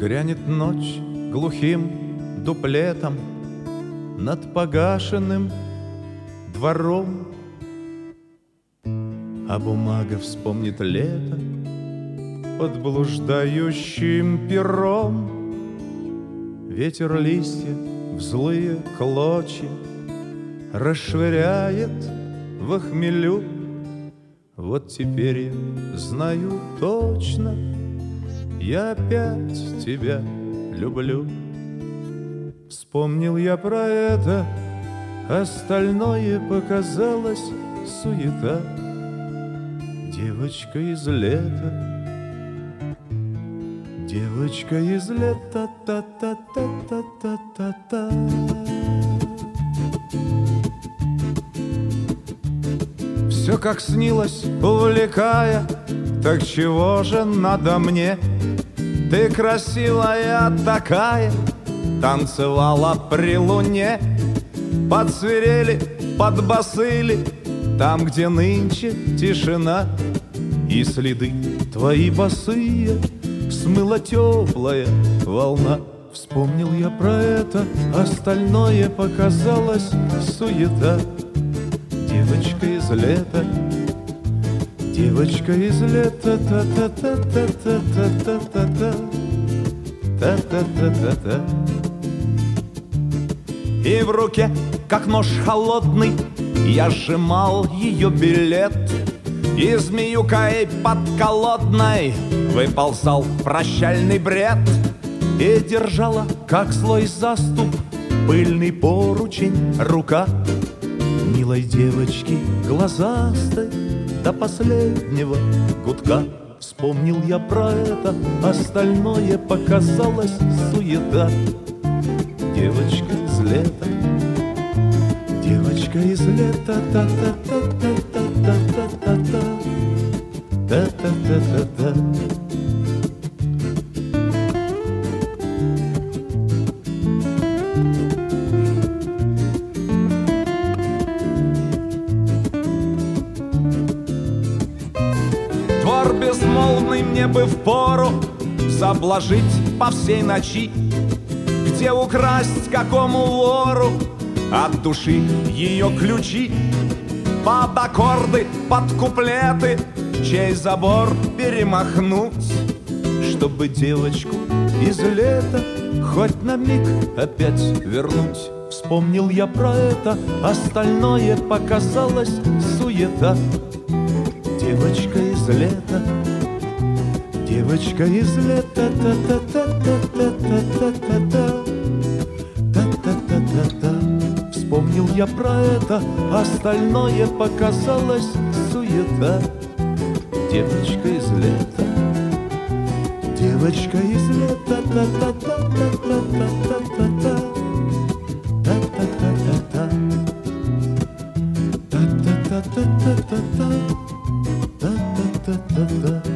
Грянет ночь глухим дуплетом над погашенным двором, а бумага вспомнит лето под блуждающим пером. Ветер листья в злые клочья расшвыряет в хмелю. Вот теперь я знаю точно, я опять тебя люблю. Вспомнил я про это, остальное показалось суета. Девочка из лета, девочка из лета, та-та-та-та-та-та-та. Все как снилось, увлекая, так чего же надо мне? Ты красивая такая, танцевала при луне. Под свирели, под басыли, там, где нынче тишина, и следы твои босые смыла теплая волна. Вспомнил я про это, остальное показалось суета. Девочка из лета, девочка из лета, та-та-та-та-та-та-та-та, та-та-та-та-та. И в руке, как нож холодный, я сжимал ее билет, и змеюкой подколодной выползал прощальный бред, и держала, как злой заступ, пыльный поручень рука милой девочки глазастой до последнего гудка. Вспомнил я про это, остальное показалось суета. Девочка из лета, девочка из лета, та-та-та-та-та-та-та-та, та-та-та-та-та. Двор безмолвный мне бы впору заблажить по всей ночи, где украсть какому вору от души ее ключи, под аккорды, под куплеты, чей забор перемахнуть, чтобы девочку из лета хоть на миг опять вернуть. Вспомнил я про это, остальное показалось суета. Девочка из лета, девочка из лета, та-та-та-та-та-та-та-та, та-та-та-та-та. Вспомнил я про это, остальное показалось суета. Девочка из лета, девочка из лета, та-та-та-та-та-та-та-та, та-та-та-та-та, та-та-та-та-та-та, та-та-та-та-та.